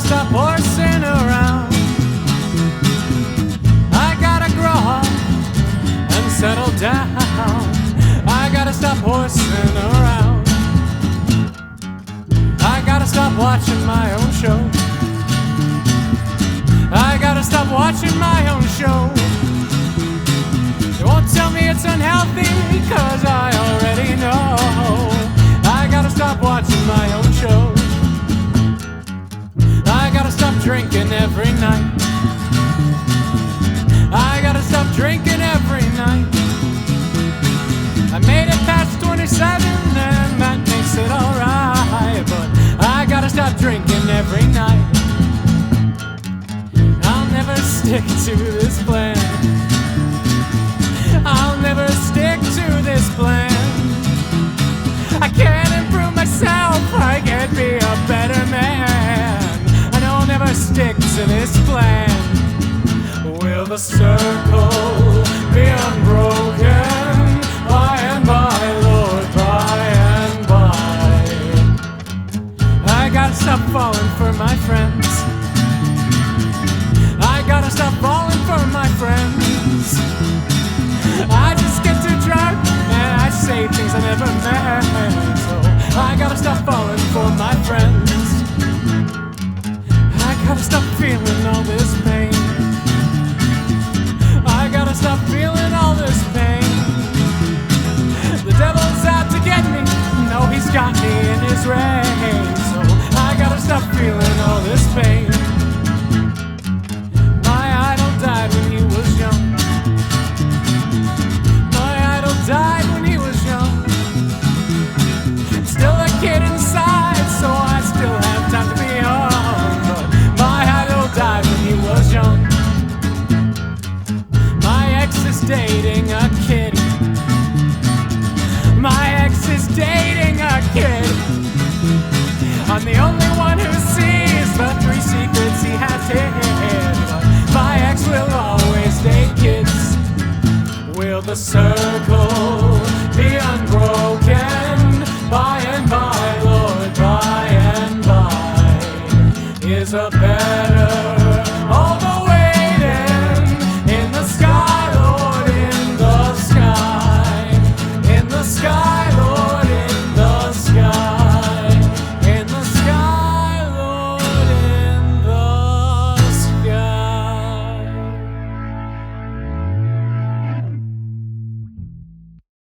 stop horsing around. I gotta grow up and settle down. I gotta stop horsing around. I gotta stop watching my own show. I gotta stop watching my own show. They won't tell me it's unhealthy, cause I already know. I gotta stop watching my own show. I gotta stop drinking every night. I gotta stop drinking every night. I made it past 27 and that makes it alright, but I gotta stop drinking every night. I'll never stick to this plan. I'll never stick to this plan. I can't improve myself, I can't be a better man. And I'll never stick to this plan. Will the circle be unbroken by and by, Lord, by and by? I gotta stop falling for my friends. I gotta stop falling for my friends. I just get too drunk and I say things I never meant. So I gotta stop falling for my friends. I gotta stop feeling all this pain. I gotta stop feeling all this pain. The devil's out to get me. No, he's got me in his reign. So I gotta stop feeling all this pain. My idol died when he was young. Died when he was young. Still a kid inside, so I still have time to be young. But my idol died when he was young. My ex is dating a kid. My ex is dating a kid. I'm the only one who sees the 3 secrets he has hid. But my ex will always date kids. Will the circle